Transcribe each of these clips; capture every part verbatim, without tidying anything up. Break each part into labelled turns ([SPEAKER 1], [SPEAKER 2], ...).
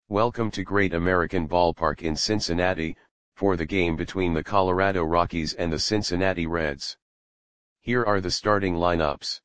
[SPEAKER 1] Welcome to Great American Ballpark in Cincinnati, for the game between the Colorado Rockies and the Cincinnati Reds. Here are the starting lineups.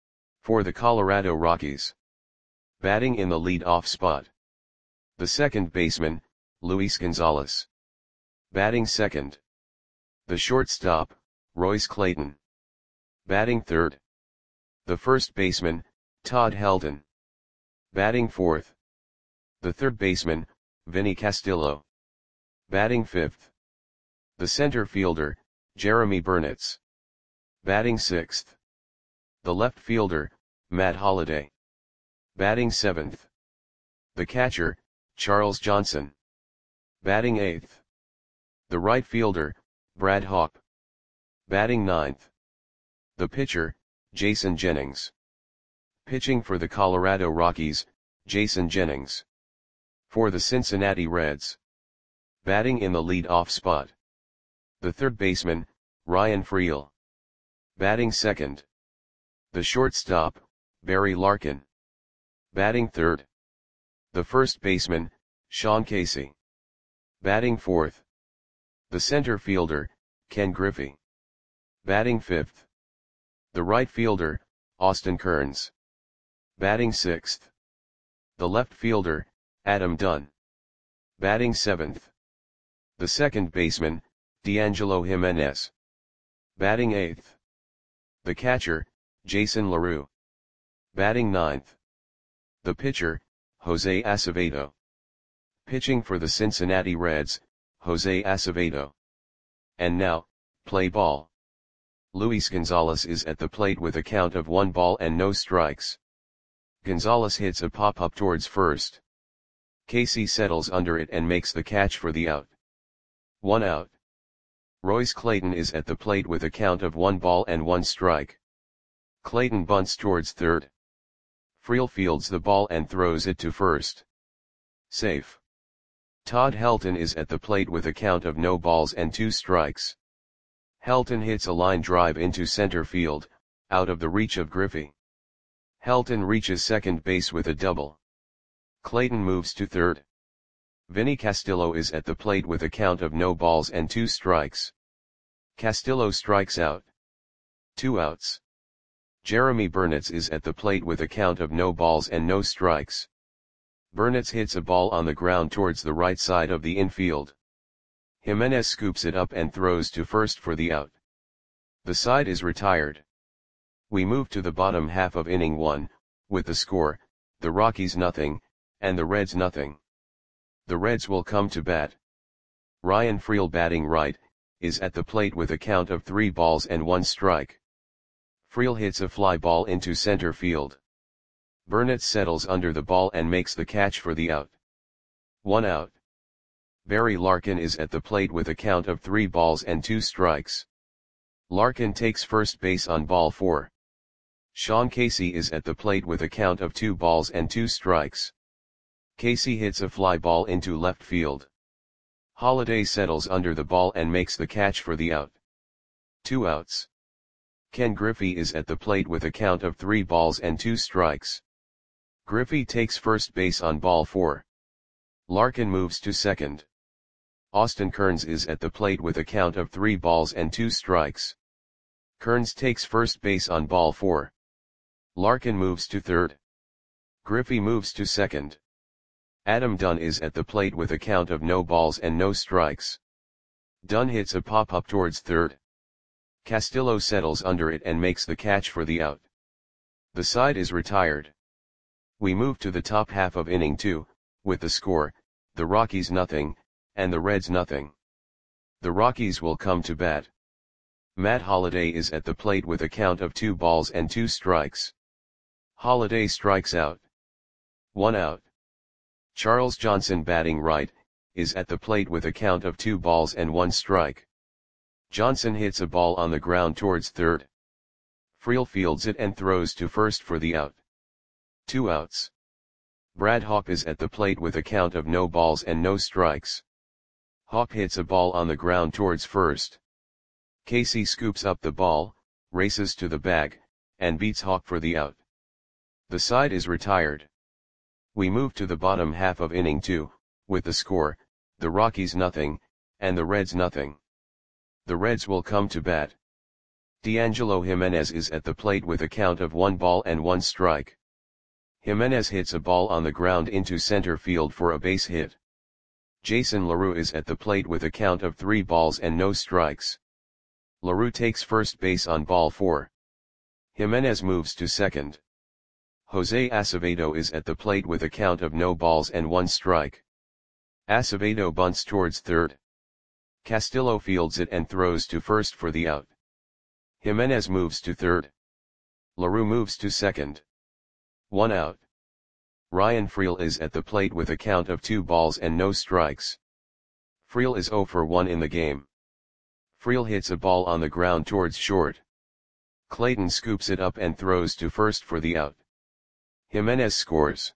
[SPEAKER 1] For the Colorado Rockies. Batting in the lead-off spot. The second baseman, Luis Gonzalez. Batting second. The shortstop, Royce Clayton. Batting third. The first baseman, Todd Helton. Batting fourth. The third baseman, Vinny Castillo. Batting fifth. The center fielder, Jeremy Burnitz. Batting sixth. The left fielder, Matt Holliday. Batting seventh. The catcher, Charles Johnson. Batting eighth. The right fielder, Brad Hawpe. Batting ninth. The pitcher, Jason Jennings. Pitching for the Colorado Rockies, Jason Jennings. For the Cincinnati Reds. Batting in the lead-off spot. The third baseman, Ryan Freel. Batting second. The shortstop, Barry Larkin. Batting third. The first baseman, Sean Casey. Batting fourth. The center fielder, Ken Griffey. Batting fifth. The right fielder, Austin Kearns. Batting sixth. The left fielder, Adam Dunn. Batting seventh. The second baseman, D'Angelo Jimenez. Batting eighth. The catcher, Jason LaRue. Batting ninth. The pitcher, Jose Acevedo. Pitching for the Cincinnati Reds, Jose Acevedo. And now, play ball. Luis Gonzalez is at the plate with a count of one ball and no strikes. Gonzalez hits a pop-up towards first. Casey settles under it and makes the catch for the out. One out. Royce Clayton is at the plate with a count of one ball and one strike. Clayton bunts towards third. Freel fields the ball and throws it to first. Safe. Todd Helton is at the plate with a count of no balls and two strikes. Helton hits a line drive into center field, out of the reach of Griffey. Helton reaches second base with a double. Clayton moves to third. Vinny Castillo is at the plate with a count of no balls and two strikes. Castillo strikes out. Two outs. Jeremy Burnitz is at the plate with a count of no balls and no strikes. Burnitz hits a ball on the ground towards the right side of the infield. Jimenez scoops it up and throws to first for the out. The side is retired. We move to the bottom half of inning one, with the score, the Rockies nothing, and the Reds nothing. The Reds will come to bat. Ryan Freel batting right, is at the plate with a count of three balls and one strike. Freel hits a fly ball into center field. Burnitz settles under the ball and makes the catch for the out. One out. Barry Larkin is at the plate with a count of three balls and two strikes. Larkin takes first base on ball four. Sean Casey is at the plate with a count of two balls and two strikes. Casey hits a fly ball into left field. Holliday settles under the ball and makes the catch for the out. Two outs. Ken Griffey is at the plate with a count of three balls and two strikes. Griffey takes first base on ball four. Larkin moves to second. Austin Kearns is at the plate with a count of three balls and two strikes. Kearns takes first base on ball four. Larkin moves to third. Griffey moves to second. Adam Dunn is at the plate with a count of no balls and no strikes. Dunn hits a pop-up towards third. Castillo settles under it and makes the catch for the out. The side is retired. We move to the top half of inning two, with the score, the Rockies nothing, and the Reds nothing. The Rockies will come to bat. Matt Holliday is at the plate with a count of two balls and two strikes. Holliday strikes out. One out. Charles Johnson batting right, is at the plate with a count of two balls and one strike. Johnson hits a ball on the ground towards third. Freel fields it and throws to first for the out. Two outs. Brad Hawpe is at the plate with a count of no balls and no strikes. Hawpe hits a ball on the ground towards first. Casey scoops up the ball, races to the bag, and beats Hawpe for the out. The side is retired. We move to the bottom half of inning two, with the score, the Rockies nothing, and the Reds nothing. The Reds will come to bat. D'Angelo Jimenez is at the plate with a count of one ball and one strike. Jimenez hits a ball on the ground into center field for a base hit. Jason LaRue is at the plate with a count of three balls and no strikes. LaRue takes first base on ball four. Jimenez moves to second. Jose Acevedo is at the plate with a count of no balls and one strike. Acevedo bunts towards third. Castillo fields it and throws to first for the out. Jimenez moves to third. LaRue moves to second. One out. Ryan Freel is at the plate with a count of two balls and no strikes. Freel is zero for one in the game. Freel hits a ball on the ground towards short. Clayton scoops it up and throws to first for the out. Jimenez scores.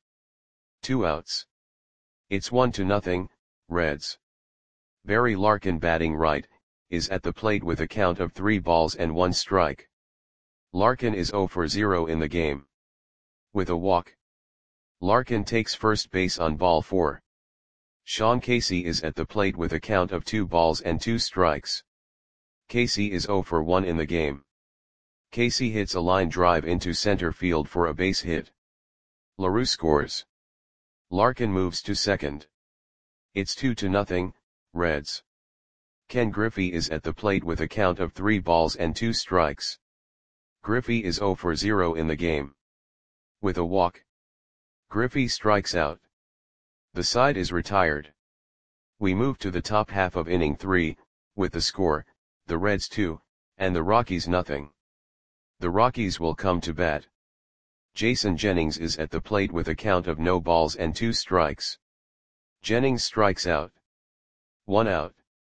[SPEAKER 1] Two outs. It's one to nothing, Reds. Barry Larkin, batting right, is at the plate with a count of three balls and one strike. Larkin is zero for zero in the game. With a walk, Larkin takes first base on ball four. Sean Casey is at the plate with a count of two balls and two strikes. Casey is zero for one in the game. Casey hits a line drive into center field for a base hit. LaRue scores. Larkin moves to second. It's two to nothing, Reds. Ken Griffey is at the plate with a count of three balls and two strikes. Griffey is zero for zero in the game. With a walk, Griffey strikes out. The side is retired. We move to the top half of inning three, with the score, the Reds two, and the Rockies nothing. The Rockies will come to bat. Jason Jennings is at the plate with a count of no balls and two strikes. Jennings strikes out. One out.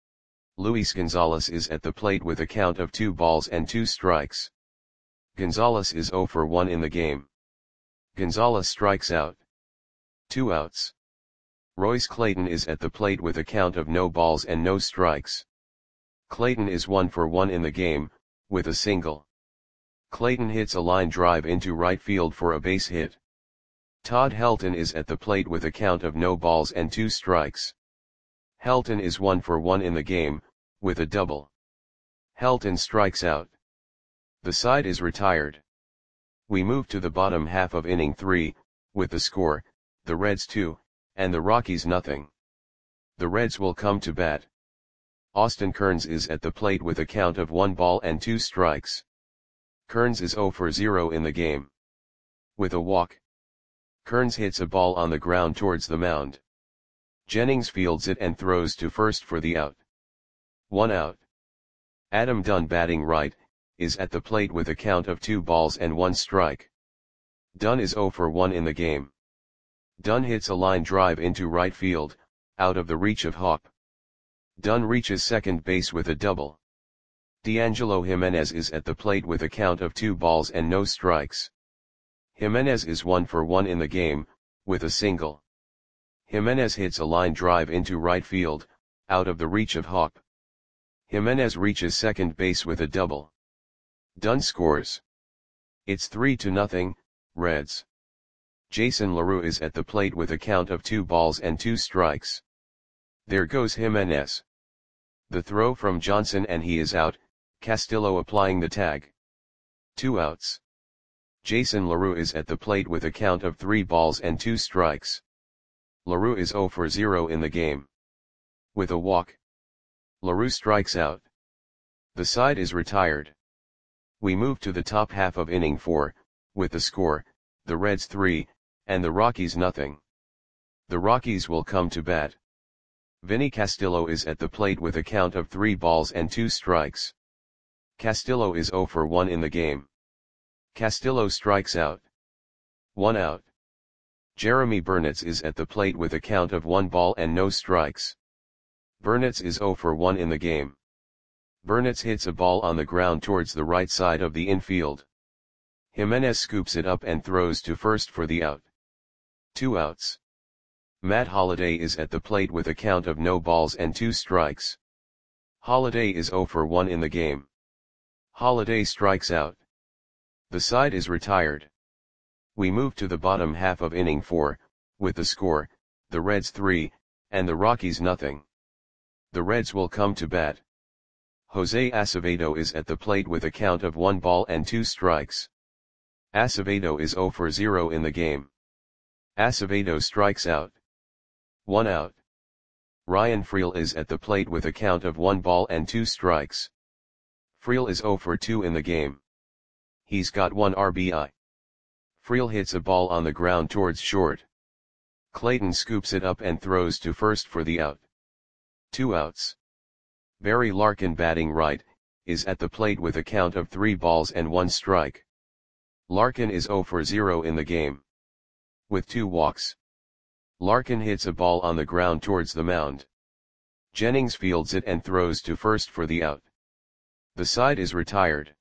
[SPEAKER 1] Luis Gonzalez is at the plate with a count of two balls and two strikes. Gonzalez is zero for one in the game. Gonzalez strikes out. Two outs. Royce Clayton is at the plate with a count of no balls and no strikes. Clayton is one for one in the game, with a single. Clayton hits a line drive into right field for a base hit. Todd Helton is at the plate with a count of no balls and two strikes. Helton is one for one in the game, with a double. Helton strikes out. The side is retired. We move to the bottom half of inning three, with the score, the Reds two, and the Rockies nothing. The Reds will come to bat. Austin Kearns is at the plate with a count of one ball and two strikes. Kearns is zero for zero in the game. With a walk, Kearns hits a ball on the ground towards the mound. Jennings fields it and throws to first for the out. One out. Adam Dunn, batting right, is at the plate with a count of two balls and one strike. Dunn is zero for one in the game. Dunn hits a line drive into right field, out of the reach of Hop. Dunn reaches second base with a double. D'Angelo Jimenez is at the plate with a count of two balls and no strikes. Jimenez is one for one in the game, with a single. Jimenez hits a line drive into right field, out of the reach of Hop. Jimenez reaches second base with a double. Dunn scores. It's three to nothing, Reds. Jason LaRue is at the plate with a count of two balls and two strikes. There goes Jimenez. The throw from Johnson and he is out, Castillo applying the tag. Two outs. Jason LaRue is at the plate with a count of three balls and two strikes. LaRue is zero for zero in the game. With a walk, LaRue strikes out. The side is retired. We move to the top half of inning four, with the score, the Reds three, and the Rockies nothing. The Rockies will come to bat. Vinny Castillo is at the plate with a count of three balls and two strikes. Castillo is zero for one in the game. Castillo strikes out. One out. Jeremy Burnitz is at the plate with a count of one ball and no strikes. Burnitz is zero for one in the game. Burnitz hits a ball on the ground towards the right side of the infield. Jimenez scoops it up and throws to first for the out. Two outs. Matt Holliday is at the plate with a count of no balls and two strikes. Holliday is zero for one in the game. Holliday strikes out. The side is retired. We move to the bottom half of inning four, with the score, the Reds three, and the Rockies nothing. The Reds will come to bat. Jose Acevedo is at the plate with a count of one ball and two strikes. Acevedo is zero for zero in the game. Acevedo strikes out. One out. Ryan Freel is at the plate with a count of one ball and two strikes. Freel is zero for two in the game. He's got one R B I. Freel hits a ball on the ground towards short. Clayton scoops it up and throws to first for the out. Two outs. Barry Larkin, batting right, is at the plate with a count of three balls and one strike. Larkin is zero for zero in the game. With two walks. Larkin hits a ball on the ground towards the mound. Jennings fields it and throws to first for the out. The side is retired.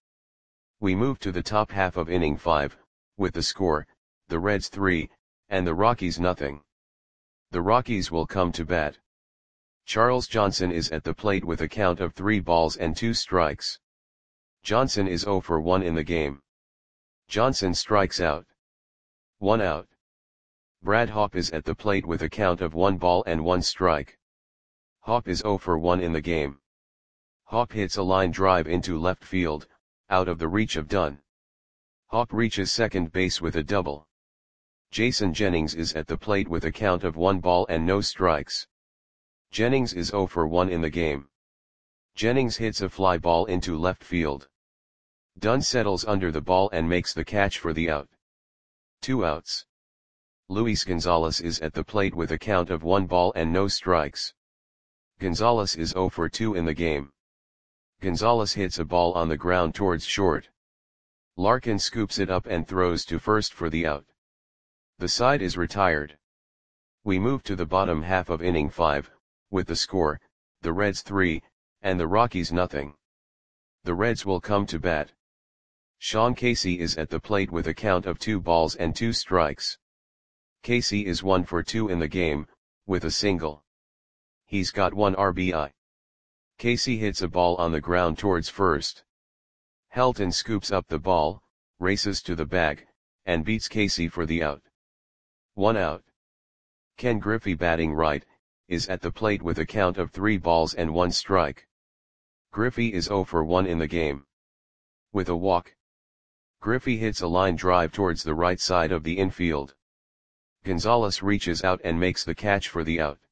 [SPEAKER 1] We move to the top half of inning five, with the score, the Reds three, and the Rockies nothing. The Rockies will come to bat. Charles Johnson is at the plate with a count of three balls and two strikes. Johnson is zero for one in the game. Johnson strikes out. One out. Brad Hawpe is at the plate with a count of one ball and one strike. Hawpe is zero for one in the game. Hawpe hits a line drive into left field, out of the reach of Dunn. Hawpe reaches second base with a double. Jason Jennings is at the plate with a count of one ball and no strikes. Jennings is zero for one in the game. Jennings hits a fly ball into left field. Dunn settles under the ball and makes the catch for the out. Two outs. Luis Gonzalez is at the plate with a count of one ball and no strikes. Gonzalez is zero for two in the game. Gonzalez hits a ball on the ground towards short. Larkin scoops it up and throws to first for the out. The side is retired. We move to the bottom half of inning five, with the score, the Reds three, and the Rockies nothing. The Reds will come to bat. Sean Casey is at the plate with a count of two balls and two strikes. Casey is one for two in the game, with a single. He's got one R B I. Casey hits a ball on the ground towards first. Helton scoops up the ball, races to the bag, and beats Casey for the out. One out. Ken Griffey, batting right, is at the plate with a count of three balls and one strike. Griffey is zero for one in the game. With a walk. Griffey hits a line drive towards the right side of the infield. Gonzalez reaches out and makes the catch for the out.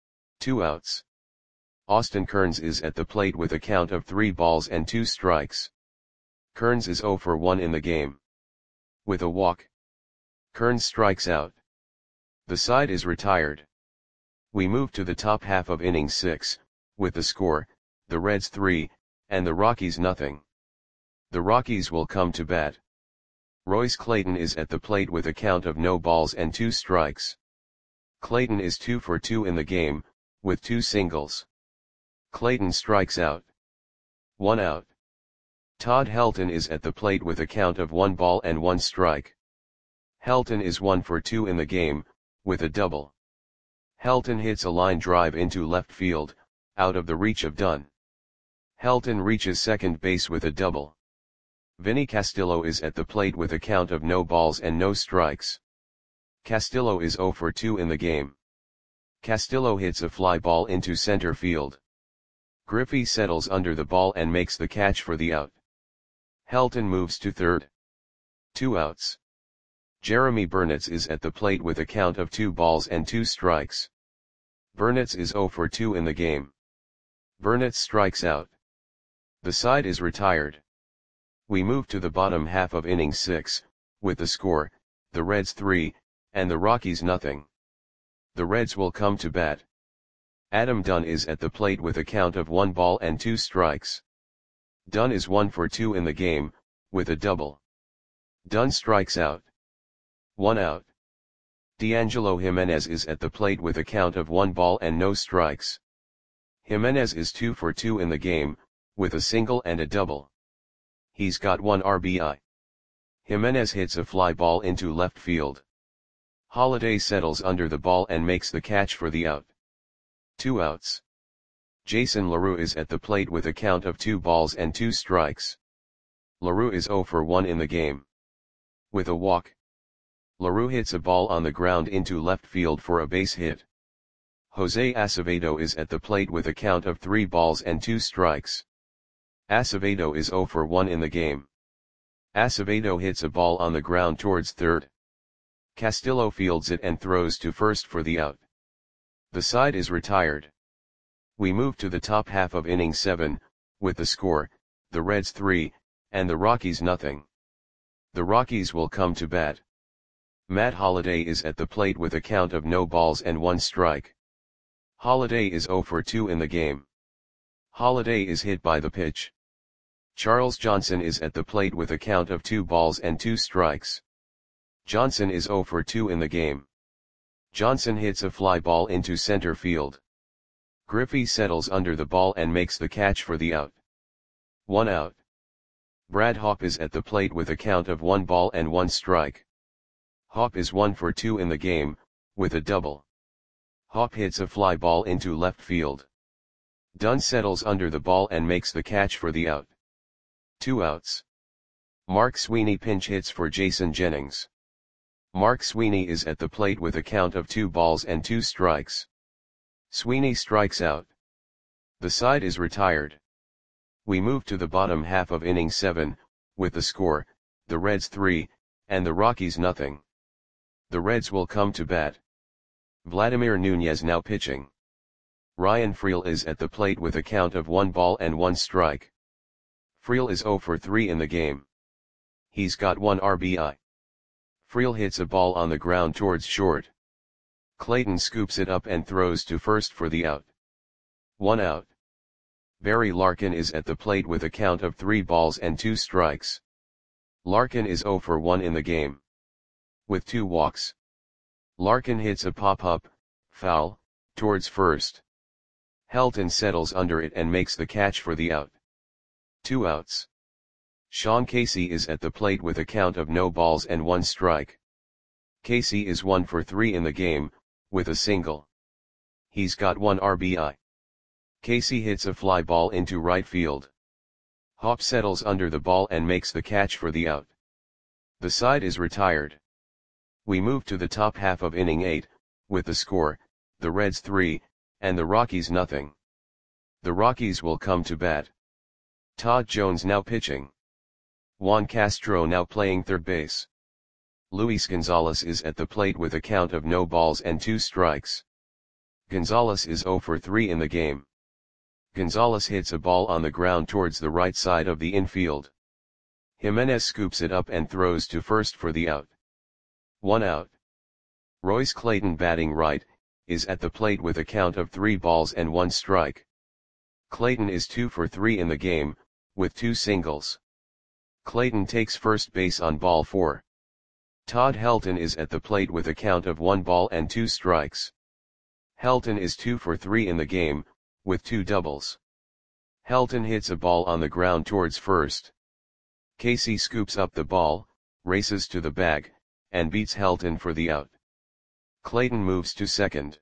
[SPEAKER 1] Two outs. Austin Kearns is at the plate with a count of three balls and two strikes. Kearns is zero for one in the game. With a walk. Kearns strikes out. The side is retired. We move to the top half of inning six, with the score, the Reds three, and the Rockies nothing. The Rockies will come to bat. Royce Clayton is at the plate with a count of no balls and two strikes. Clayton is two for two in the game, with two singles. Clayton strikes out. One out. Todd Helton is at the plate with a count of one ball and one strike. Helton is one for two in the game, with a double. Helton hits a line drive into left field, out of the reach of Dunn. Helton reaches second base with a double. Vinny Castillo is at the plate with a count of no balls and no strikes. Castillo is zero for two in the game. Castillo hits a fly ball into center field. Griffey settles under the ball and makes the catch for the out. Helton moves to third. Two outs. Jeremy Burnitz is at the plate with a count of two balls and two strikes. Burnitz is zero for two in the game. Burnitz strikes out. The side is retired. We move to the bottom half of inning six, with the score, the Reds three, and the Rockies nothing. The Reds will come to bat. Adam Dunn is at the plate with a count of one ball and two strikes. Dunn is one for two in the game, with a double. Dunn strikes out. One out. D'Angelo Jimenez is at the plate with a count of one ball and no strikes. Jimenez is two for two in the game, with a single and a double. He's got one R B I. Jimenez hits a fly ball into left field. Holiday settles under the ball and makes the catch for the out. Two outs. Jason LaRue is at the plate with a count of two balls and two strikes. LaRue is zero for one in the game. With a walk. LaRue hits a ball on the ground into left field for a base hit. Jose Acevedo is at the plate with a count of three balls and two strikes. Acevedo is zero for one in the game. Acevedo hits a ball on the ground towards third. Castillo fields it and throws to first for the out. The side is retired. We move to the top half of inning seven, with the score, the Reds three, and the Rockies nothing. The Rockies will come to bat. Matt Holliday is at the plate with a count of no balls and one strike. Holliday is zero for two in the game. Holliday is hit by the pitch. Charles Johnson is at the plate with a count of two balls and two strikes. Johnson is zero for two in the game. Johnson hits a fly ball into center field. Griffey settles under the ball and makes the catch for the out. One out. Brad Hawpe is at the plate with a count of one ball and one strike. Hawpe is one for two in the game, with a double. Hawpe hits a fly ball into left field. Dunn settles under the ball and makes the catch for the out. Two outs. Mark Sweeney pinch hits for Jason Jennings. Mark Sweeney is at the plate with a count of two balls and two strikes. Sweeney strikes out. The side is retired. We move to the bottom half of inning seven, with the score, the Reds three, and the Rockies nothing. The Reds will come to bat. Vladimir Nunez now pitching. Ryan Freel is at the plate with a count of one ball and one strike. Freel is zero for three in the game. He's got one R B I. Freel hits a ball on the ground towards short. Clayton scoops it up and throws to first for the out. One out. Barry Larkin is at the plate with a count of three balls and two strikes. Larkin is zero for one in the game. With two walks. Larkin hits a pop-up, foul, towards first. Helton settles under it and makes the catch for the out. Two outs. Sean Casey is at the plate with a count of no balls and one strike. Casey is one for three in the game, with a single. He's got one R B I. Casey hits a fly ball into right field. Hawpe settles under the ball and makes the catch for the out. The side is retired. We move to the top half of inning eight, with the score, the Reds three, and the Rockies nothing. The Rockies will come to bat. Todd Jones now pitching. Juan Castro now playing third base. Luis Gonzalez is at the plate with a count of no balls and two strikes. Gonzalez is zero for three in the game. Gonzalez hits a ball on the ground towards the right side of the infield. Jimenez scoops it up and throws to first for the out. One out. Royce Clayton batting right, is at the plate with a count of three balls and one strike. Clayton is two for three in the game, with two singles. Clayton takes first base on ball four. Todd Helton is at the plate with a count of one ball and two strikes. Helton is two for three in the game, with two doubles. Helton hits a ball on the ground towards first. Casey scoops up the ball, races to the bag, and beats Helton for the out. Clayton moves to second.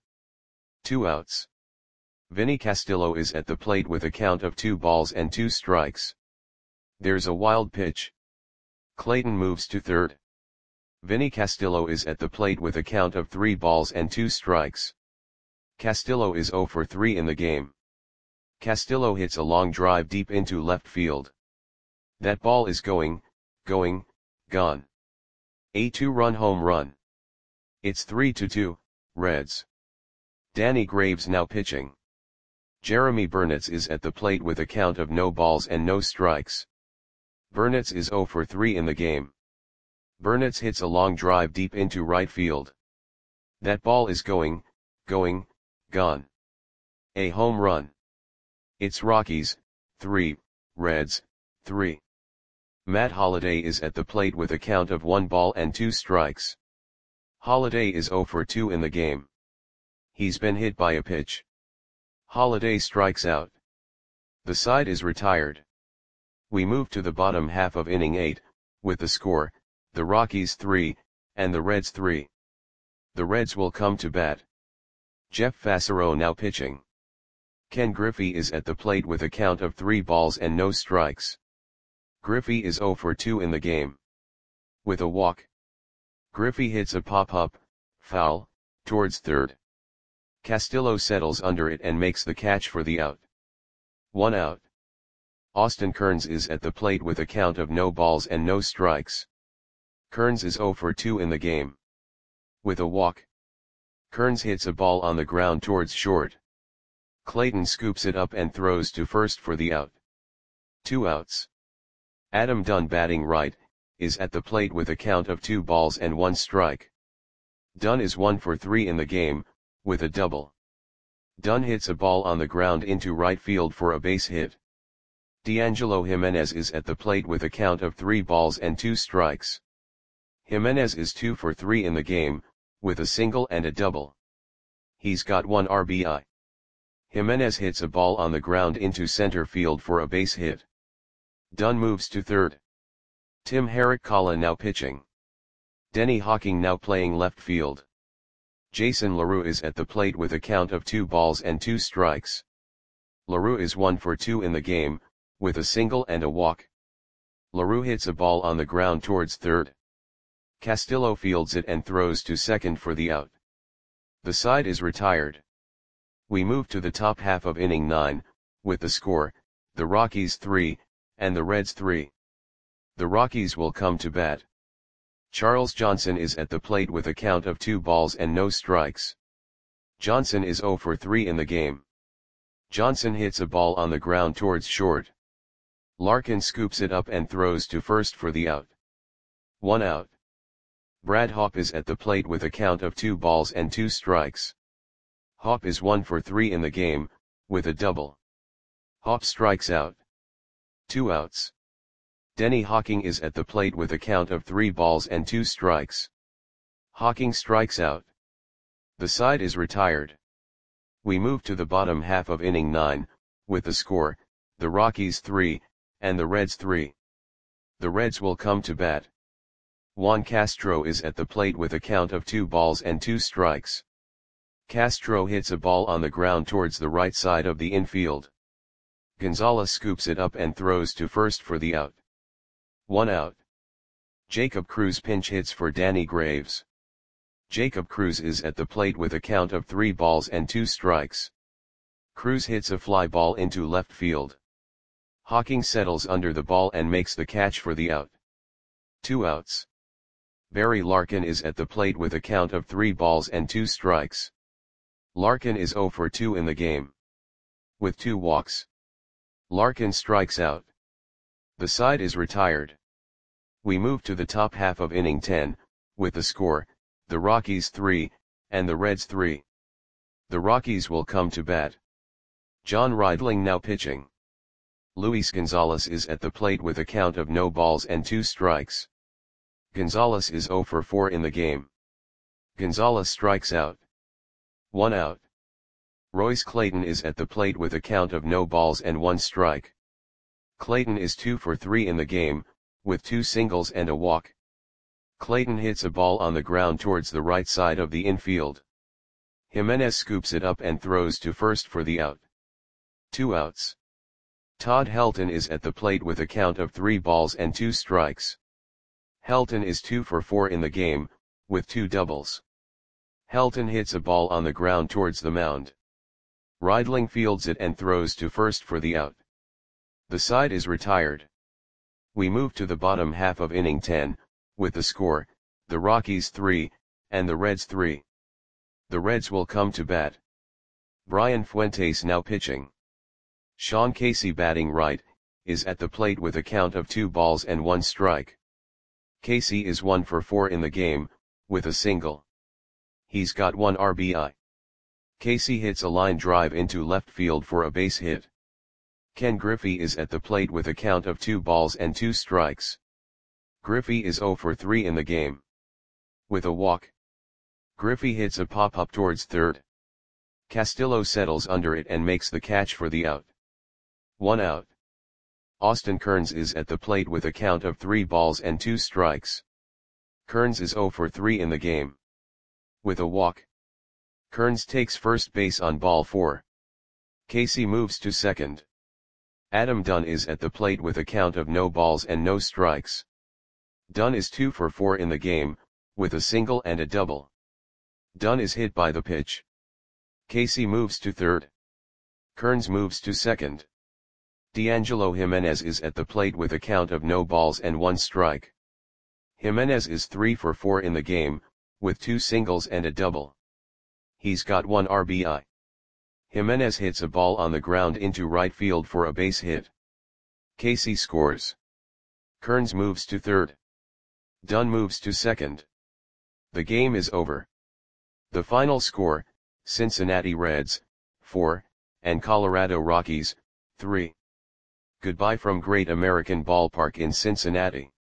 [SPEAKER 1] Two outs. Vinny Castillo is at the plate with a count of two balls and two strikes. There's a wild pitch. Clayton moves to third. Vinny Castillo is at the plate with a count of three balls and two strikes. Castillo is zero for three in the game. Castillo hits a long drive deep into left field. That ball is going, going, gone. A two-run home run. It's three to two, Reds. Danny Graves now pitching. Jeremy Burnitz is at the plate with a count of no balls and no strikes. Burnitz is zero for three in the game. Burnitz hits a long drive deep into right field. That ball is going, going, gone. A home run. It's Rockies, three, Reds, three. Matt Holliday is at the plate with a count of one ball and two strikes. Holliday is zero for two in the game. He's been hit by a pitch. Holliday strikes out. The side is retired. We move to the bottom half of inning eight, with the score, the Rockies three, and the Reds three. The Reds will come to bat. Jeff Fassero now pitching. Ken Griffey is at the plate with a count of three balls and no strikes. Griffey is zero for two in the game. With a walk. Griffey hits a pop-up, foul, towards third. Castillo settles under it and makes the catch for the out. One out. Austin Kearns is at the plate with a count of no balls and no strikes. Kearns is zero for two in the game. With a walk. Kearns hits a ball on the ground towards short. Clayton scoops it up and throws to first for the out. Two outs. Adam Dunn, batting right, is at the plate with a count of two balls and one strike. Dunn is one for three in the game, with a double. Dunn hits a ball on the ground into right field for a base hit. D'Angelo Jimenez is at the plate with a count of three balls and two strikes. Jimenez is two for three in the game, with a single and a double. He's got one R B I. Jimenez hits a ball on the ground into center field for a base hit. Dunn moves to third. Tim Herrick-Kalla now pitching. Denny Hawking now playing left field. Jason LaRue is at the plate with a count of two balls and two strikes. LaRue is one for two in the game, with a single and a walk. LaRue hits a ball on the ground towards third. Castillo fields it and throws to second for the out. The side is retired. We move to the top half of inning nine, with the score, the Rockies three, and the Reds three. The Rockies will come to bat. Charles Johnson is at the plate with a count of two balls and no strikes. Johnson is zero for three in the game. Johnson hits a ball on the ground towards short. Larkin scoops it up and throws to first for the out. One out. Brad Hopp is at the plate with a count of two balls and two strikes. Hopp is one for three in the game, with a double. Hopp strikes out. Two outs. Denny Hawking is at the plate with a count of three balls and two strikes. Hawking strikes out. The side is retired. We move to the bottom half of inning nine, with the score, the Rockies three, and the Reds three. The Reds will come to bat. Juan Castro is at the plate with a count of two balls and two strikes. Castro hits a ball on the ground towards the right side of the infield. Gonzalez scoops it up and throws to first for the out. One out. Jacob Cruz pinch hits for Danny Graves. Jacob Cruz is at the plate with a count of three balls and two strikes. Cruz hits a fly ball into left field. Hawking settles under the ball and makes the catch for the out. Two outs. Barry Larkin is at the plate with a count of three balls and two strikes. Larkin is zero for two in the game. With two walks. Larkin strikes out. The side is retired. We move to the top half of inning ten, with the score, the Rockies three, and the Reds three. The Rockies will come to bat. John Reidling now pitching. Luis Gonzalez is at the plate with a count of no balls and two strikes. Gonzalez is zero for four in the game. Gonzalez strikes out. One out. Royce Clayton is at the plate with a count of no balls and one strike. Clayton is two for three in the game, with two singles and a walk. Clayton hits a ball on the ground towards the right side of the infield. Jimenez scoops it up and throws to first for the out. Two outs. Todd Helton is at the plate with a count of three balls and two strikes. Helton is two for four in the game, with two doubles. Helton hits a ball on the ground towards the mound. Reidling fields it and throws to first for the out. The side is retired. We move to the bottom half of inning ten, with the score, the Rockies three, and the Reds three. The Reds will come to bat. Brian Fuentes now pitching. Sean Casey, batting right, is at the plate with a count of two balls and one strike. Casey is one for four in the game, with a single. He's got one R B I. Casey hits a line drive into left field for a base hit. Ken Griffey is at the plate with a count of two balls and two strikes. Griffey is zero for three in the game. With a walk. Griffey hits a pop-up towards third. Castillo settles under it and makes the catch for the out. One out. Austin Kearns is at the plate with a count of three balls and two strikes. Kearns is zero for three in the game. With a walk. Kearns takes first base on ball four. Casey moves to second. Adam Dunn is at the plate with a count of no balls and no strikes. Dunn is two for four in the game, with a single and a double. Dunn is hit by the pitch. Casey moves to third. Kearns moves to second. D'Angelo Jimenez is at the plate with a count of no balls and one strike. Jimenez is three for four in the game, with two singles and a double. He's got one R B I. Jimenez hits a ball on the ground into right field for a base hit. Casey scores. Kearns moves to third. Dunn moves to second. The game is over. The final score, Cincinnati Reds, four, and Colorado Rockies, three. Goodbye from Great American Ballpark in Cincinnati.